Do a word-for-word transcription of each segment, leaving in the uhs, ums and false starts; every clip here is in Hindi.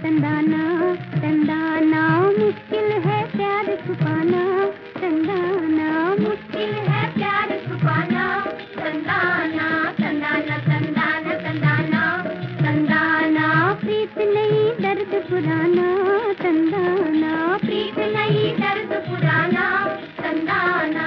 तंदाना तंदाना मुश्किल है प्यार छुपाना, तंदाना मुश्किल है प्यार छुपाना, तंदाना तंदाना तंदाना तंदाना तंदाना प्रीत नहीं दर्द पुराना, तंदाना प्रीत नहीं दर्द पुराना, तंदाना।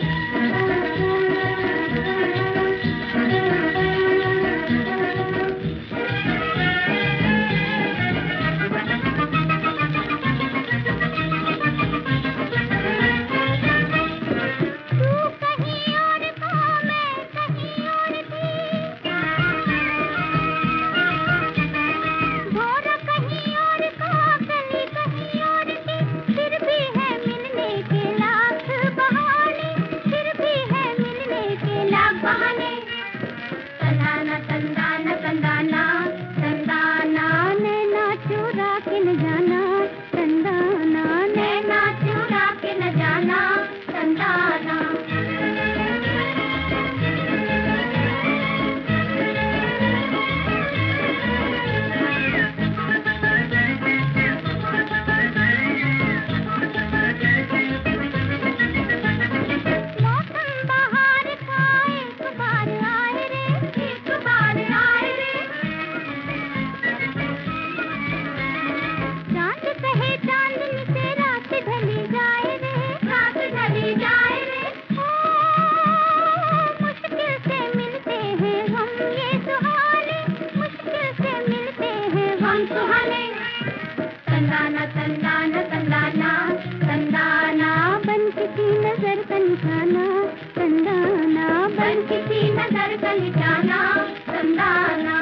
तंदाना तंदाना तंदाना तंदाना नैना चुरा के न जाना, तंदाना नैना चुरा के न जाना, तंदाना। तंदाना तंदाना तंदाना तंदाना बन किसी नजर का निशाना, तंदाना बन किसी नजर का निशाना, तंदाना।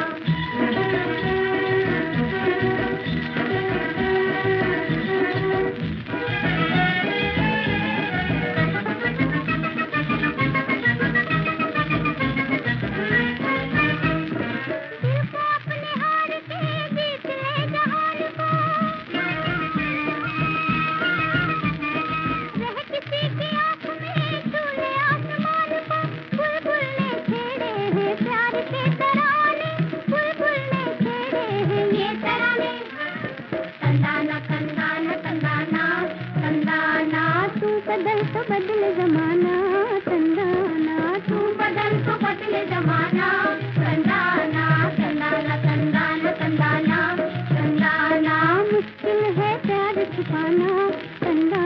तंदाना तंदाना तंदाना तंदाना तू बदल तो बदले जमाना, तंदाना तू बदल तो बदले जमाना, तंदाना तंदाना तंदाना तंदाना तंदाना मुश्किल है प्यार छुपाना, तंदाना।